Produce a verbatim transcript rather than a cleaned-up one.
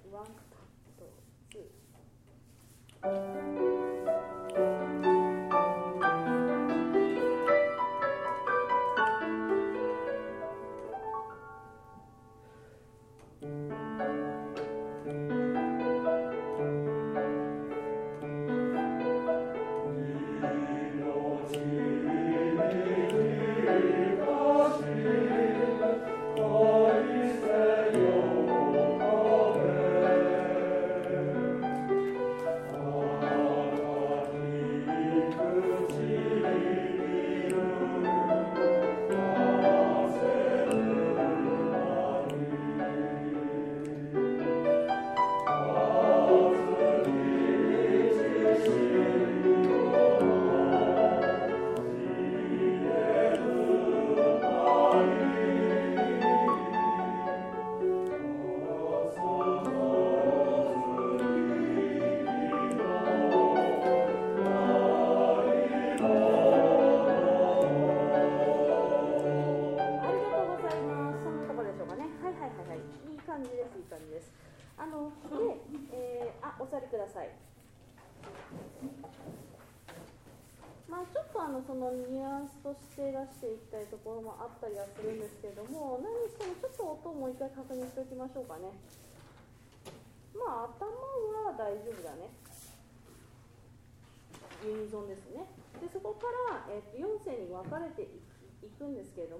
ワンとツー。そのニュアンスとして出していきたいところもあったりはするんですけれども、何にしてもちょっと音をもう一回確認しておきましょうかね。まあ頭は大丈夫だね。ユニゾンですね。でそこから、えー、とよん声に分かれていくんですけれど